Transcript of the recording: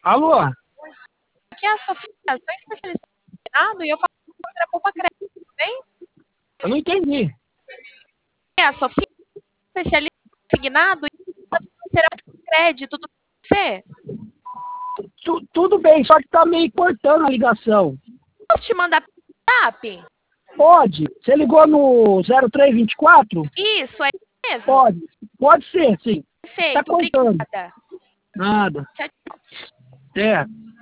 Alô? Aqui é a Sofia, sou especialista em Senado e eu falo sobre a Poupa Crédito, tudo bem? Eu não entendi. É a Sofia, especialista em Signado e financeira Poupa Crédito, tudo bem com você? Tudo bem, só que tá meio cortando a ligação. Posso te mandar pelo WhatsApp? Pode? Você ligou no 0324? Isso, é mesmo? Pode. Pode ser, sim. Tá Perfeito, cortando. obrigada. Nada. Tchau, tchau. É.